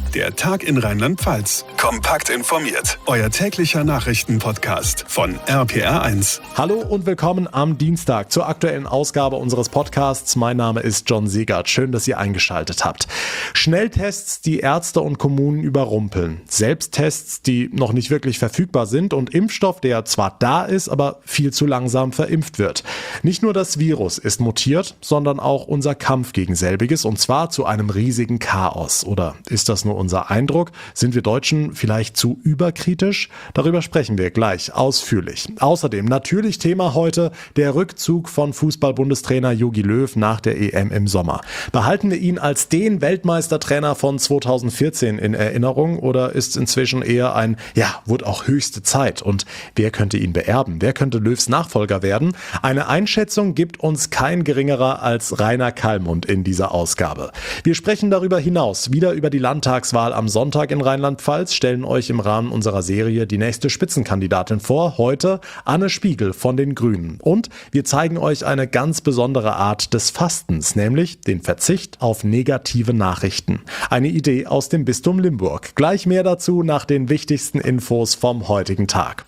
Der Tag in Rheinland-Pfalz. Kompakt informiert. Euer täglicher Nachrichtenpodcast von RPR1. Hallo und willkommen am Dienstag zur aktuellen Ausgabe unseres Podcasts. Mein Name ist John Siegert. Schön, dass ihr eingeschaltet habt. Schnelltests, die Ärzte und Kommunen überrumpeln. Selbsttests, die noch nicht wirklich verfügbar sind und Impfstoff, der zwar da ist, aber viel zu langsam verimpft wird. Nicht nur das Virus ist mutiert, sondern auch unser Kampf gegen selbiges, und zwar zu einem riesigen Chaos. Oder ist das nur unser Eindruck? Sind wir Deutschen vielleicht zu überkritisch? Darüber sprechen wir gleich ausführlich. Außerdem natürlich Thema heute der Rückzug von Fußball-Bundestrainer Jogi Löw nach der EM im Sommer. Behalten wir ihn als den Weltmeistertrainer von 2014 in Erinnerung oder ist inzwischen eher ein, wurde auch höchste Zeit? Und wer könnte ihn beerben? Wer könnte Löws Nachfolger werden? Eine Einschätzung gibt uns kein geringerer als Rainer Kallmund in dieser Ausgabe. Wir sprechen darüber hinaus wieder über die Landtagswahl am Sonntag in Rheinland-Pfalz, stellen euch im Rahmen unserer Serie die nächste Spitzenkandidatin vor. Heute Anne Spiegel von den Grünen. Und wir zeigen euch eine ganz besondere Art des Fastens, nämlich den Verzicht auf negative Nachrichten. Eine Idee aus dem Bistum Limburg. Gleich mehr dazu nach den wichtigsten Infos vom heutigen Tag.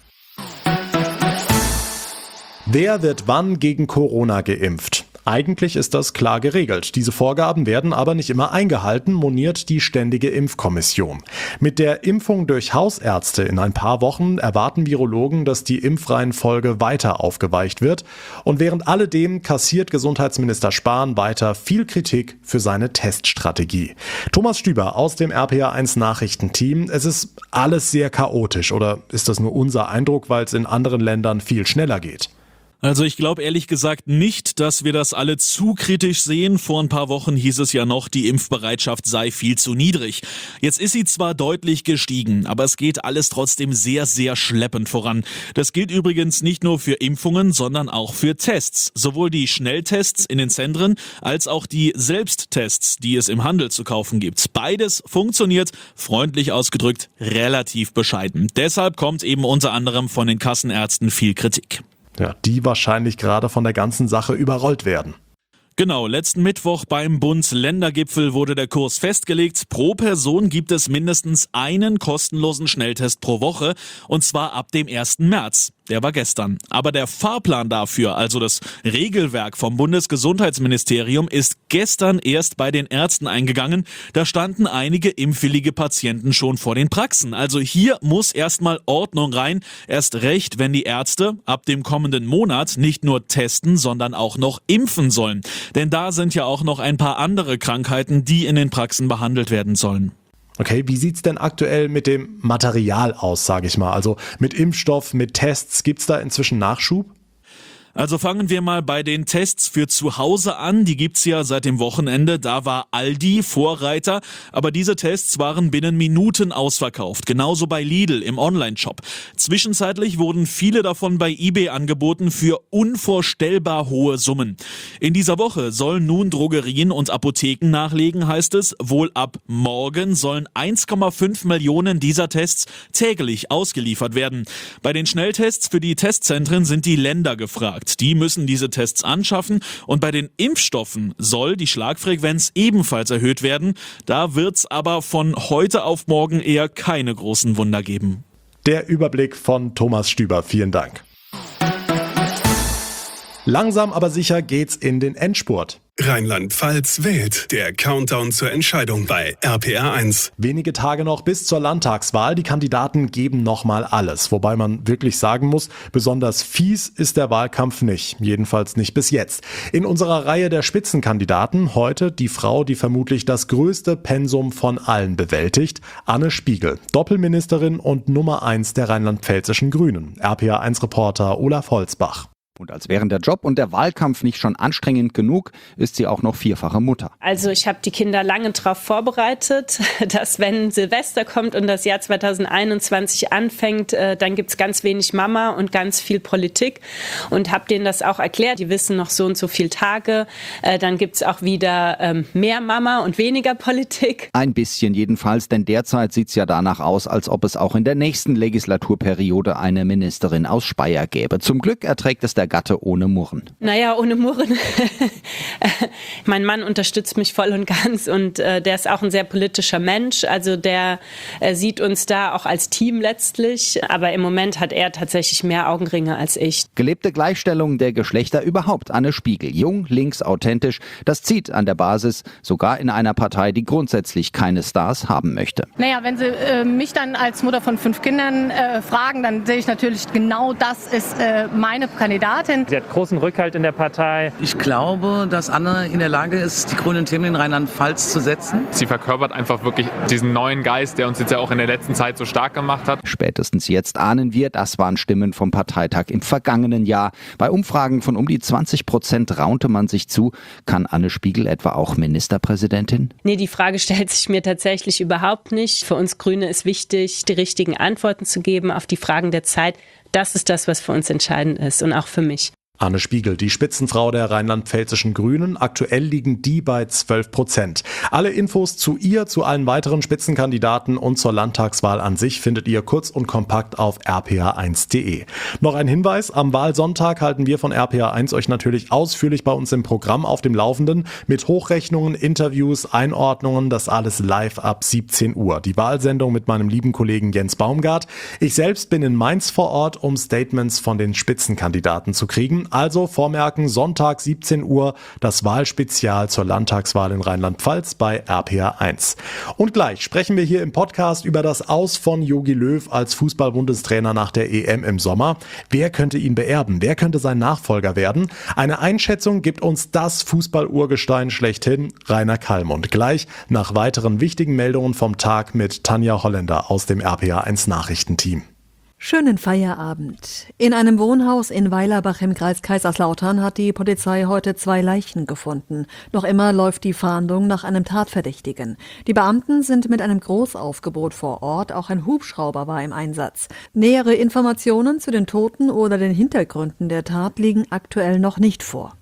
Wer wird wann gegen Corona geimpft? Eigentlich ist das klar geregelt. Diese Vorgaben werden aber nicht immer eingehalten, moniert die Ständige Impfkommission. Mit der Impfung durch Hausärzte in ein paar Wochen erwarten Virologen, dass die Impfreihenfolge weiter aufgeweicht wird. Und während alledem kassiert Gesundheitsminister Spahn weiter viel Kritik für seine Teststrategie. Thomas Stüber aus dem RPR1 Nachrichtenteam. Es ist alles sehr chaotisch, oder ist das nur unser Eindruck, weil es in anderen Ländern viel schneller geht? Also ich glaube ehrlich gesagt nicht, dass wir das alle zu kritisch sehen. Vor ein paar Wochen hieß es ja noch, die Impfbereitschaft sei viel zu niedrig. Jetzt ist sie zwar deutlich gestiegen, aber es geht alles trotzdem sehr, sehr schleppend voran. Das gilt übrigens nicht nur für Impfungen, sondern auch für Tests. Sowohl die Schnelltests in den Zentren als auch die Selbsttests, die es im Handel zu kaufen gibt. Beides funktioniert, freundlich ausgedrückt, relativ bescheiden. Deshalb kommt eben unter anderem von den Kassenärzten viel Kritik. Ja, die wahrscheinlich gerade von der ganzen Sache überrollt werden. Genau, letzten Mittwoch beim Bund-Länder-Gipfel wurde der Kurs festgelegt. Pro Person gibt es mindestens einen kostenlosen Schnelltest pro Woche, und zwar ab dem 1. März. Der war gestern. Aber der Fahrplan dafür, also das Regelwerk vom Bundesgesundheitsministerium, ist gestern erst bei den Ärzten eingegangen. Da standen einige impfwillige Patienten schon vor den Praxen. Also hier muss erstmal Ordnung rein. Erst recht, wenn die Ärzte ab dem kommenden Monat nicht nur testen, sondern auch noch impfen sollen. Denn da sind ja auch noch ein paar andere Krankheiten, die in den Praxen behandelt werden sollen. Okay, wie sieht's denn aktuell mit dem Material aus, sage ich mal? Also mit Impfstoff, mit Tests, gibt's da inzwischen Nachschub? Also fangen wir mal bei den Tests für zu Hause an. Die gibt's ja seit dem Wochenende. Da war Aldi Vorreiter. Aber diese Tests waren binnen Minuten ausverkauft. Genauso bei Lidl im Onlineshop. Zwischenzeitlich wurden viele davon bei eBay angeboten für unvorstellbar hohe Summen. In dieser Woche sollen nun Drogerien und Apotheken nachlegen, heißt es. Wohl ab morgen sollen 1,5 Millionen dieser Tests täglich ausgeliefert werden. Bei den Schnelltests für die Testzentren sind die Länder gefragt. Die müssen diese Tests anschaffen, und bei den Impfstoffen soll die Schlagfrequenz ebenfalls erhöht werden. Da wird's aber von heute auf morgen eher keine großen Wunder geben. Der Überblick von Thomas Stüber. Vielen Dank. Langsam aber sicher geht's in den Endspurt. Rheinland-Pfalz wählt. Der Countdown zur Entscheidung bei RPR1. Wenige Tage noch bis zur Landtagswahl. Die Kandidaten geben nochmal alles. Wobei man wirklich sagen muss, besonders fies ist der Wahlkampf nicht. Jedenfalls nicht bis jetzt. In unserer Reihe der Spitzenkandidaten heute die Frau, die vermutlich das größte Pensum von allen bewältigt. Anne Spiegel, Doppelministerin und Nummer 1 der rheinland-pfälzischen Grünen. RPR1-Reporter Olaf Holzbach. Und als wären der Job und der Wahlkampf nicht schon anstrengend genug, ist sie auch noch vierfache Mutter. Also ich habe die Kinder lange darauf vorbereitet, dass wenn Silvester kommt und das Jahr 2021 anfängt, dann gibt's ganz wenig Mama und ganz viel Politik, und habe denen das auch erklärt. Die wissen noch so und so viele Tage, dann gibt's auch wieder mehr Mama und weniger Politik. Ein bisschen jedenfalls, denn derzeit sieht's ja danach aus, als ob es auch in der nächsten Legislaturperiode eine Ministerin aus Speyer gäbe. Zum Glück erträgt es der Gatte ohne Murren. Naja, ohne Murren. Mein Mann unterstützt mich voll und ganz und der ist auch ein sehr politischer Mensch. Also der sieht uns da auch als Team letztlich. Aber im Moment hat er tatsächlich mehr Augenringe als ich. Gelebte Gleichstellung der Geschlechter überhaupt. Anne Spiegel. Jung, links, authentisch. Das zieht an der Basis, sogar in einer Partei, die grundsätzlich keine Stars haben möchte. Naja, wenn Sie mich dann als Mutter von 5 Kindern fragen, dann sehe ich natürlich, genau das ist meine Kandidatin. Sie hat großen Rückhalt in der Partei. Ich glaube, dass Anne in der Lage ist, die grünen Themen in Rheinland-Pfalz zu setzen. Sie verkörpert einfach wirklich diesen neuen Geist, der uns jetzt ja auch in der letzten Zeit so stark gemacht hat. Spätestens jetzt ahnen wir, das waren Stimmen vom Parteitag im vergangenen Jahr. Bei Umfragen von um die 20% raunte man sich zu. Kann Anne Spiegel etwa auch Ministerpräsidentin? Nee, die Frage stellt sich mir tatsächlich überhaupt nicht. Für uns Grüne ist wichtig, die richtigen Antworten zu geben auf die Fragen der Zeit. Das ist das, was für uns entscheidend ist und auch für mich. Anne Spiegel, die Spitzenfrau der rheinland-pfälzischen Grünen. Aktuell liegen die bei 12%. Alle Infos zu ihr, zu allen weiteren Spitzenkandidaten und zur Landtagswahl an sich findet ihr kurz und kompakt auf rpa1.de. Noch ein Hinweis, am Wahlsonntag halten wir von RPA1 euch natürlich ausführlich bei uns im Programm auf dem Laufenden mit Hochrechnungen, Interviews, Einordnungen, das alles live ab 17 Uhr. Die Wahlsendung mit meinem lieben Kollegen Jens Baumgart. Ich selbst bin in Mainz vor Ort, um Statements von den Spitzenkandidaten zu kriegen. Also vormerken, Sonntag 17 Uhr, das Wahlspezial zur Landtagswahl in Rheinland-Pfalz bei RPA1. Und gleich sprechen wir hier im Podcast über das Aus von Jogi Löw als Fußball-Bundestrainer nach der EM im Sommer. Wer könnte ihn beerben? Wer könnte sein Nachfolger werden? Eine Einschätzung gibt uns das Fußball-Urgestein schlechthin, Rainer Kallmund. Gleich nach weiteren wichtigen Meldungen vom Tag mit Tanja Holländer aus dem RPA1 Nachrichtenteam. Schönen Feierabend. In einem Wohnhaus in Weilerbach im Kreis Kaiserslautern hat die Polizei heute 2 Leichen gefunden. Noch immer läuft die Fahndung nach einem Tatverdächtigen. Die Beamten sind mit einem Großaufgebot vor Ort, auch ein Hubschrauber war im Einsatz. Nähere Informationen zu den Toten oder den Hintergründen der Tat liegen aktuell noch nicht vor.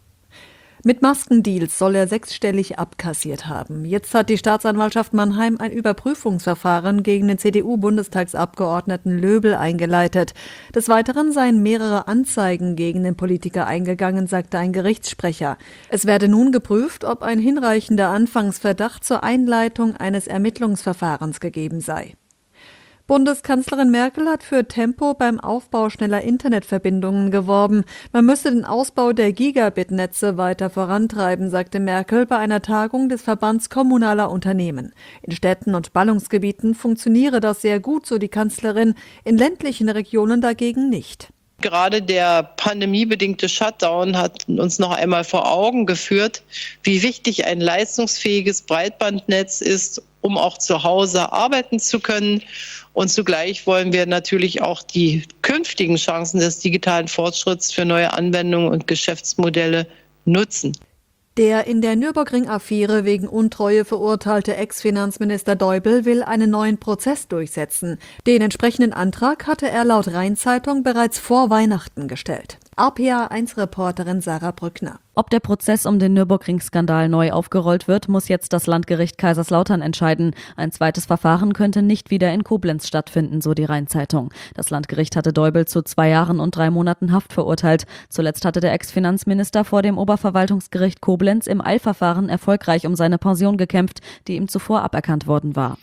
Mit Maskendeals soll er 6-stellig abkassiert haben. Jetzt hat die Staatsanwaltschaft Mannheim ein Überprüfungsverfahren gegen den CDU-Bundestagsabgeordneten Löbel eingeleitet. Des Weiteren seien mehrere Anzeigen gegen den Politiker eingegangen, sagte ein Gerichtssprecher. Es werde nun geprüft, ob ein hinreichender Anfangsverdacht zur Einleitung eines Ermittlungsverfahrens gegeben sei. Bundeskanzlerin Merkel hat für Tempo beim Aufbau schneller Internetverbindungen geworben. Man müsse den Ausbau der Gigabit-Netze weiter vorantreiben, sagte Merkel bei einer Tagung des Verbands kommunaler Unternehmen. In Städten und Ballungsgebieten funktioniere das sehr gut, so die Kanzlerin, in ländlichen Regionen dagegen nicht. Gerade der pandemiebedingte Shutdown hat uns noch einmal vor Augen geführt, wie wichtig ein leistungsfähiges Breitbandnetz ist, um auch zu Hause arbeiten zu können. Und zugleich wollen wir natürlich auch die künftigen Chancen des digitalen Fortschritts für neue Anwendungen und Geschäftsmodelle nutzen. Der in der Nürburgring-Affäre wegen Untreue verurteilte Ex-Finanzminister Deubel will einen neuen Prozess durchsetzen. Den entsprechenden Antrag hatte er laut Rhein-Zeitung bereits vor Weihnachten gestellt. RPA1-Reporterin Sarah Brückner. Ob der Prozess um den Nürburgring-Skandal neu aufgerollt wird, muss jetzt das Landgericht Kaiserslautern entscheiden. Ein zweites Verfahren könnte nicht wieder in Koblenz stattfinden, so die Rhein-Zeitung. Das Landgericht hatte Deubel zu 2 Jahren und 3 Monaten Haft verurteilt. Zuletzt hatte der Ex-Finanzminister vor dem Oberverwaltungsgericht Koblenz im Eilverfahren erfolgreich um seine Pension gekämpft, die ihm zuvor aberkannt worden war.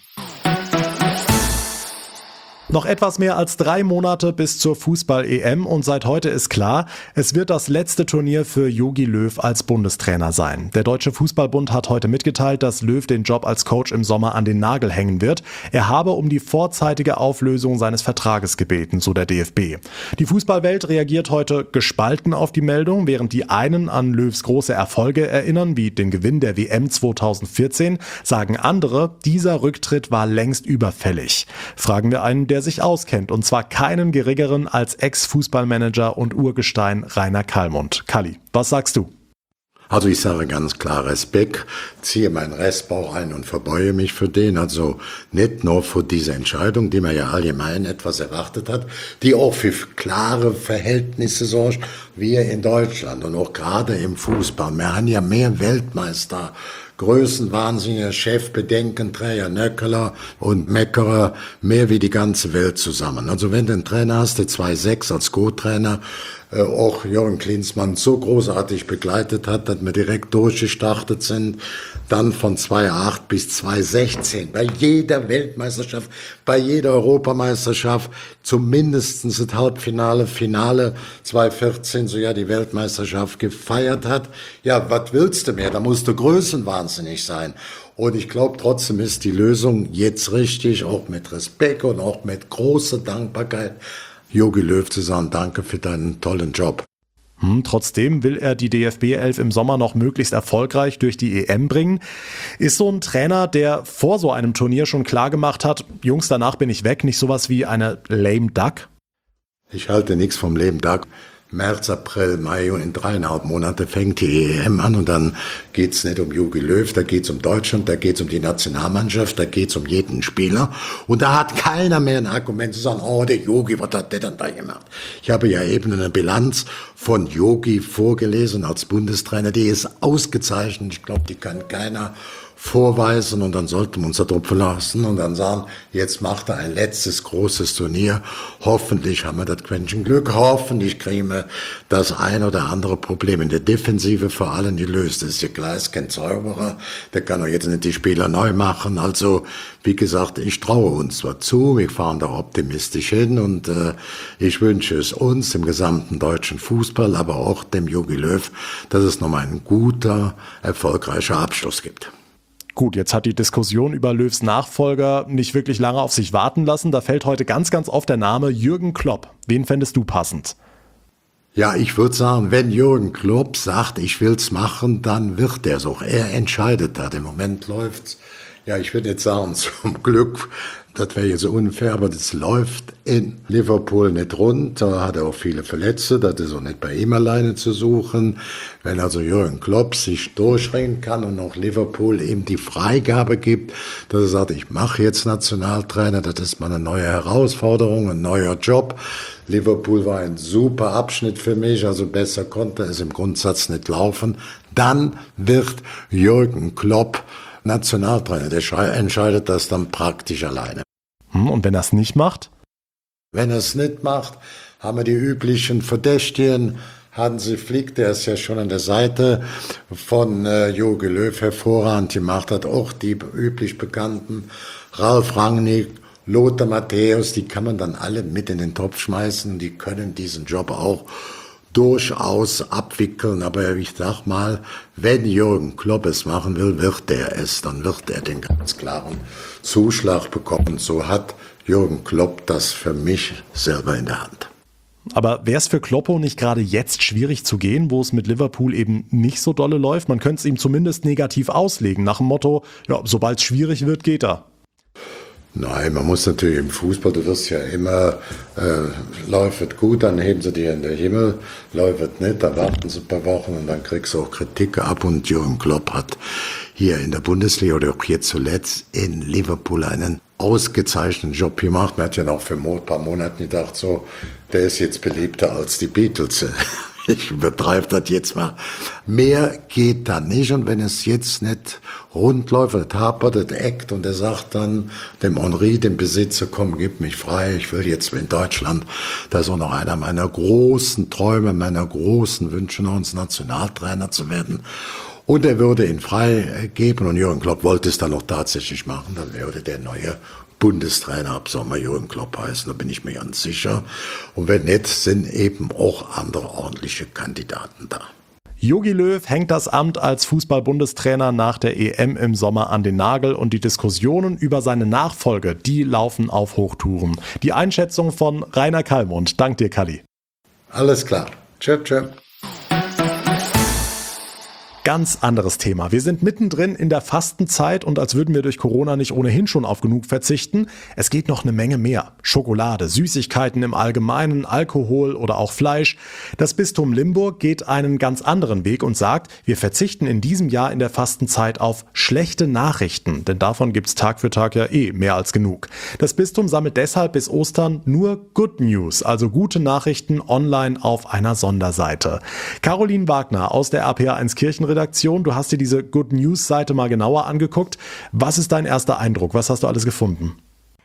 Noch etwas mehr als 3 Monate bis zur Fußball-EM und seit heute ist klar, es wird das letzte Turnier für Jogi Löw als Bundestrainer sein. Der Deutsche Fußballbund hat heute mitgeteilt, dass Löw den Job als Coach im Sommer an den Nagel hängen wird. Er habe um die vorzeitige Auflösung seines Vertrages gebeten, so der DFB. Die Fußballwelt reagiert heute gespalten auf die Meldung, während die einen an Löws große Erfolge erinnern, wie den Gewinn der WM 2014, sagen andere, dieser Rücktritt war längst überfällig. Fragen wir einen, der sich auskennt, und zwar keinen geringeren als Ex-Fußballmanager und Urgestein Rainer Kallmund. Kalli, was sagst du? Also ich sage ganz klar Respekt, ziehe meinen Restbauch ein und verbeue mich für den. Also nicht nur für diese Entscheidung, die man ja allgemein etwas erwartet hat, die auch für klare Verhältnisse sorgt, wie in Deutschland und auch gerade im Fußball. Wir haben ja mehr Weltmeister, größenwahnsinniger Chef, Bedenkenträger, Nöckeler und Meckerer, mehr wie die ganze Welt zusammen. Also wenn du einen Trainer hast, der 2,6 als Co-Trainer, auch Jürgen Klinsmann so großartig begleitet hat, dass wir direkt durchgestartet sind. Dann von 2008 bis 2016 bei jeder Weltmeisterschaft, bei jeder Europameisterschaft zumindest das Halbfinale, Finale 2014 so ja die Weltmeisterschaft gefeiert hat. Ja, was willst du mehr? Da musst du größenwahnsinnig sein. Und ich glaube, trotzdem ist die Lösung jetzt richtig, auch mit Respekt und auch mit großer Dankbarkeit, Jogi Löw zu sagen, danke für deinen tollen Job. Trotzdem will er die DFB-11 im Sommer noch möglichst erfolgreich durch die EM bringen. Ist so ein Trainer, der vor so einem Turnier schon klar gemacht hat, Jungs, danach bin ich weg, nicht sowas wie eine lame duck? Ich halte nichts vom lame duck. März, April, Mai und in 3,5 Monate fängt die EM an und dann geht's nicht um Jogi Löw, da geht's um Deutschland, da geht's um die Nationalmannschaft, da geht's um jeden Spieler und da hat keiner mehr ein Argument zu sagen, oh, der Jogi, was hat der dann da gemacht? Ich habe ja eben eine Bilanz von Jogi vorgelesen als Bundestrainer, die ist ausgezeichnet, ich glaube, die kann keiner vorweisen und dann sollten wir uns darauf verlassen und dann sagen, jetzt macht er ein letztes großes Turnier. Hoffentlich haben wir das Quäntchen Glück, hoffentlich kriegen wir das ein oder andere Problem in der Defensive vor allem gelöst. Das ist ja klar, ist kein Zauberer, der kann doch jetzt nicht die Spieler neu machen. Also, wie gesagt, ich traue uns zwar zu, wir fahren da optimistisch hin und ich wünsche es uns, dem gesamten deutschen Fußball, aber auch dem Jogi Löw, dass es nochmal ein guter, erfolgreicher Abschluss gibt. Gut, jetzt hat die Diskussion über Löws Nachfolger nicht wirklich lange auf sich warten lassen. Da fällt heute ganz, ganz oft der Name Jürgen Klopp. Wen fändest du passend? Ja, ich würde sagen, wenn Jürgen Klopp sagt, ich will's machen, dann wird er so. Er entscheidet da. Im Moment läuft's. Ja, ich würde jetzt sagen, zum Glück, das wäre jetzt unfair, aber das läuft in Liverpool nicht rund. Da hat er auch viele Verletzte, das ist auch nicht bei ihm alleine zu suchen. Wenn also Jürgen Klopp sich durchringen kann und auch Liverpool ihm die Freigabe gibt, dass er sagt, ich mache jetzt Nationaltrainer, das ist mal eine neue Herausforderung, ein neuer Job. Liverpool war ein super Abschnitt für mich, also besser konnte es im Grundsatz nicht laufen. Dann wird Jürgen Klopp Nationaltrainer, der entscheidet das dann praktisch alleine. Und wenn er es nicht macht? Wenn er es nicht macht, haben wir die üblichen Verdächtigen. Hansi Flick, der ist ja schon an der Seite von Jogi Löw hervorragend gemacht, hat auch die üblich Bekannten. Ralf Rangnick, Lothar Matthäus, die kann man dann alle mit in den Topf schmeißen. Die können diesen Job auch durchaus abwickeln, aber ich sag mal, wenn Jürgen Klopp es machen will, wird er es, dann wird er den ganz klaren Zuschlag bekommen. So hat Jürgen Klopp das für mich selber in der Hand. Aber wäre es für Kloppo nicht gerade jetzt schwierig zu gehen, wo es mit Liverpool eben nicht so dolle läuft? Man könnte es ihm zumindest negativ auslegen, nach dem Motto, ja, sobald es schwierig wird, geht er. Nein, man muss natürlich im Fußball, du wirst ja immer, läuft gut, dann heben sie dir in den Himmel, läuft nicht, dann warten sie ein paar Wochen und dann kriegst du auch Kritik ab und Jürgen Klopp hat hier in der Bundesliga oder auch hier zuletzt in Liverpool einen ausgezeichneten Job gemacht. Man hat ja noch für ein paar Monate gedacht, so, der ist jetzt beliebter als die Beatles. Ich übertreibe das jetzt mal. Mehr geht da nicht und wenn es jetzt nicht rund läuft, das hapert, das eckt und er sagt dann dem Henri, dem Besitzer, komm, gib mich frei, ich will jetzt in Deutschland, das ist auch noch einer meiner großen Träume, meiner großen Wünsche, noch uns Nationaltrainer zu werden. Und er würde ihn freigeben und Jürgen Klopp wollte es dann noch tatsächlich machen, dann würde der neue Bundestrainer ab Sommer Jürgen Klopp heißen, da bin ich mir ganz sicher. Und wenn nicht, sind eben auch andere ordentliche Kandidaten da. Jogi Löw hängt das Amt als Fußball-Bundestrainer nach der EM im Sommer an den Nagel und die Diskussionen über seine Nachfolge, die laufen auf Hochtouren. Die Einschätzung von Rainer Kallmund. Dank dir, Kalli. Alles klar. Tschö, tschö. Ganz anderes Thema. Wir sind mittendrin in der Fastenzeit und als würden wir durch Corona nicht ohnehin schon auf genug verzichten. Es geht noch eine Menge mehr. Schokolade, Süßigkeiten im Allgemeinen, Alkohol oder auch Fleisch. Das Bistum Limburg geht einen ganz anderen Weg und sagt, wir verzichten in diesem Jahr in der Fastenzeit auf schlechte Nachrichten, denn davon gibt's Tag für Tag ja mehr als genug. Das Bistum sammelt deshalb bis Ostern nur Good News, also gute Nachrichten online auf einer Sonderseite. Caroline Wagner aus der RPA1 Kirchenredaktion, du hast dir diese Good News Seite mal genauer angeguckt. Was ist dein erster Eindruck? Was hast du alles gefunden?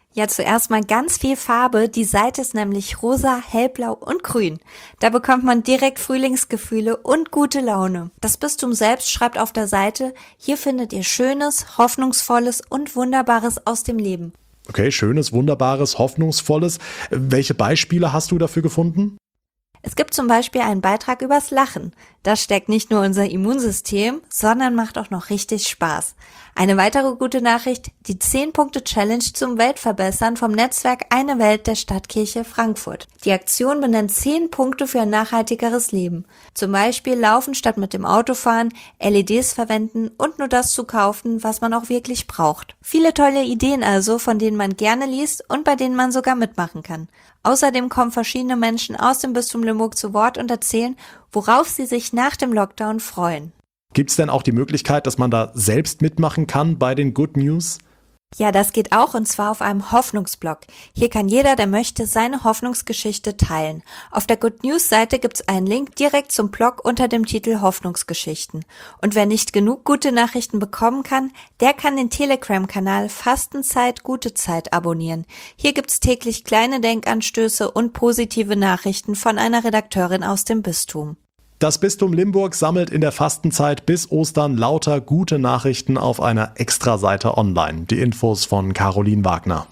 Ja, zuerst mal ganz viel Farbe. Die Seite ist nämlich rosa, hellblau und grün. Da bekommt man direkt Frühlingsgefühle und gute Laune. Das Bistum selbst schreibt auf der Seite, hier findet ihr Schönes, Hoffnungsvolles und Wunderbares aus dem Leben. Okay, Schönes, Wunderbares, Hoffnungsvolles. Welche Beispiele hast du dafür gefunden? Es gibt zum Beispiel einen Beitrag übers Lachen. Das stärkt nicht nur unser Immunsystem, sondern macht auch noch richtig Spaß. Eine weitere gute Nachricht, die 10-Punkte-Challenge zum Weltverbessern vom Netzwerk Eine Welt der Stadtkirche Frankfurt. Die Aktion benennt 10 Punkte für ein nachhaltigeres Leben. Zum Beispiel laufen statt mit dem Auto fahren, LEDs verwenden und nur das zu kaufen, was man auch wirklich braucht. Viele tolle Ideen also, von denen man gerne liest und bei denen man sogar mitmachen kann. Außerdem kommen verschiedene Menschen aus dem Bistum Limburg zu Wort und erzählen, worauf sie sich nach dem Lockdown freuen. Gibt es denn auch die Möglichkeit, dass man da selbst mitmachen kann bei den Good News? Ja, das geht auch, und zwar auf einem Hoffnungsblog. Hier kann jeder, der möchte, seine Hoffnungsgeschichte teilen. Auf der Good News Seite gibt's einen Link direkt zum Blog unter dem Titel Hoffnungsgeschichten. Und wer nicht genug gute Nachrichten bekommen kann, der kann den Telegram-Kanal Fastenzeit Gute Zeit abonnieren. Hier gibt's täglich kleine Denkanstöße und positive Nachrichten von einer Redakteurin aus dem Bistum. Das Bistum Limburg sammelt in der Fastenzeit bis Ostern lauter gute Nachrichten auf einer Extraseite online. Die Infos von Caroline Wagner.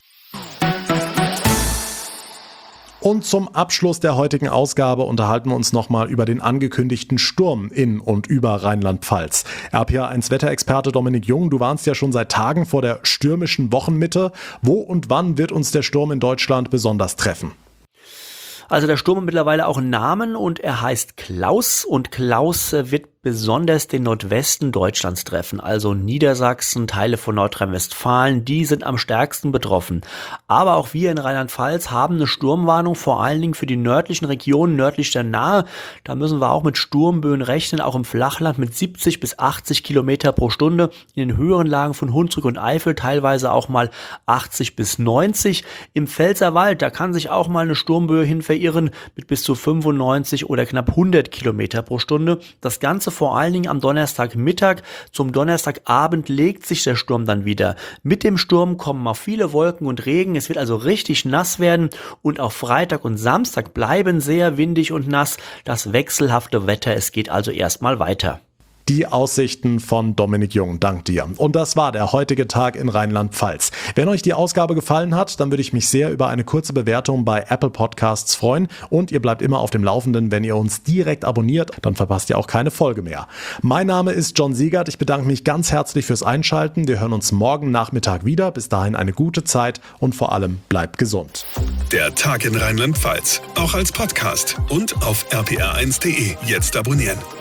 Und zum Abschluss der heutigen Ausgabe unterhalten wir uns nochmal über den angekündigten Sturm in und über Rheinland-Pfalz. RPA1 Wetterexperte Dominik Jung, du warnst ja schon seit Tagen vor der stürmischen Wochenmitte. Wo und wann wird uns der Sturm in Deutschland besonders treffen? Also der Sturm hat mittlerweile auch einen Namen und er heißt Klaus, und Klaus wird besonders den Nordwesten Deutschlands treffen, also Niedersachsen, Teile von Nordrhein-Westfalen, die sind am stärksten betroffen. Aber auch wir in Rheinland-Pfalz haben eine Sturmwarnung, vor allen Dingen für die nördlichen Regionen, nördlich der Nahe. Da müssen wir auch mit Sturmböen rechnen, auch im Flachland mit 70 bis 80 Kilometer pro Stunde, in den höheren Lagen von Hunsrück und Eifel teilweise auch mal 80 bis 90. Im Pfälzerwald, da kann sich auch mal eine Sturmböe hin verirren mit bis zu 95 oder knapp 100 Kilometer pro Stunde. Das Ganze vor allen Dingen am Donnerstagmittag. Zum Donnerstagabend legt sich der Sturm dann wieder. Mit dem Sturm kommen auch viele Wolken und Regen. Es wird also richtig nass werden, und auch Freitag und Samstag bleiben sehr windig und nass. Das wechselhafte Wetter, es geht also erstmal weiter. Die Aussichten von Dominik Jung, dank dir. Und das war der heutige Tag in Rheinland-Pfalz. Wenn euch die Ausgabe gefallen hat, dann würde ich mich sehr über eine kurze Bewertung bei Apple Podcasts freuen. Und ihr bleibt immer auf dem Laufenden, wenn ihr uns direkt abonniert. Dann verpasst ihr auch keine Folge mehr. Mein Name ist John Siegert. Ich bedanke mich ganz herzlich fürs Einschalten. Wir hören uns morgen Nachmittag wieder. Bis dahin eine gute Zeit und vor allem bleibt gesund. Der Tag in Rheinland-Pfalz, auch als Podcast und auf rpr1.de. Jetzt abonnieren.